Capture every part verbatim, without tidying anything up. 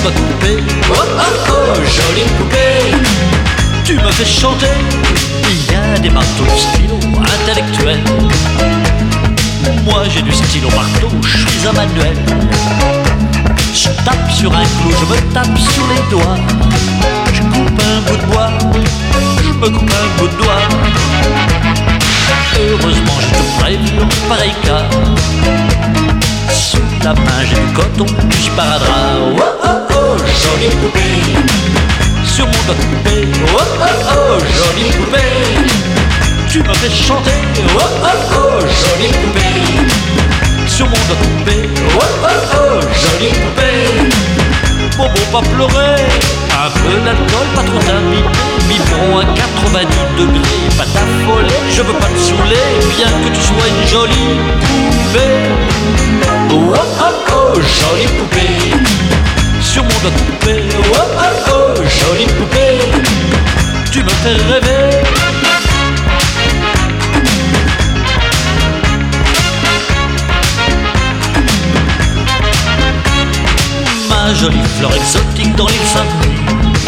doigt coupé. Oh oh oh, jolie poupée. Tu me fais chanter. Il y a des marteaux de stylo intellectuels. Moi j'ai du stylo marteau, je suis un manuel. Je tape sur un clou, je me tape sur les doigts. Je coupe un bout de bois, je me coupe un bout de doigt. Heureusement j'ai tout prévu en pareil cas. Sous la main j'ai du coton, du sparadrap. Oh oh oh, jolie poupée. Sur mon doigt coupé. Oh oh oh, jolie poupée. Tu me fais chanter. Oh oh oh, jolie poupée. Sur mon doigt coupé. Oh oh oh, jolie poupée. Bobo, pas pleurer. Un peu d'alcool, pas trop t'imbiber. Biberon à quatre-vingt-dix degrés. Pas t'affoler, je veux pas te saouler. Bien que tu sois une jolie poupée. Oh oh oh, jolie poupée. Sur mon doigt coupé. Oh oh oh, jolie poupée. Tu me fais rêver. Ma jolie fleur exotique dans l'île Saint-Denis.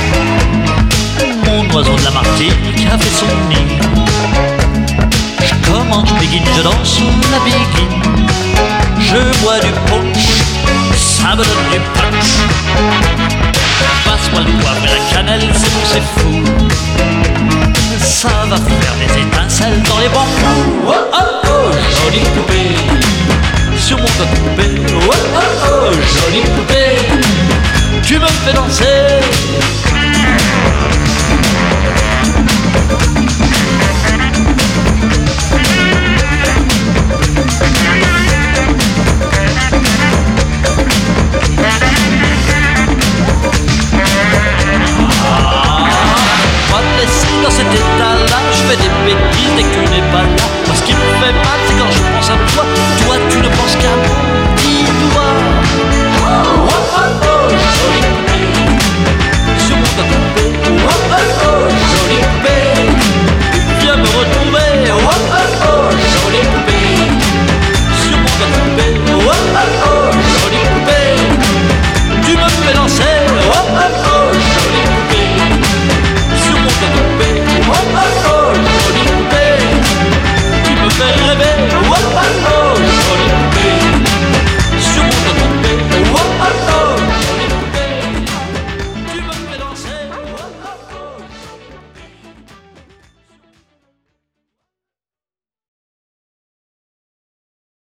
Mon oiseau de la Martinique a fait son nid. Je commande, je béguine, je danse la béguine. Je bois du punch, ça me donne du punch. Passe-moi le poivre et la cannelle, c'est bon, c'est fou. Ça va faire des étincelles dans les bambous. Oh oh oh, jolie poupée. Sur mon doigt coupé. Oh oh oh, jolie poupée. Tu me fais danser.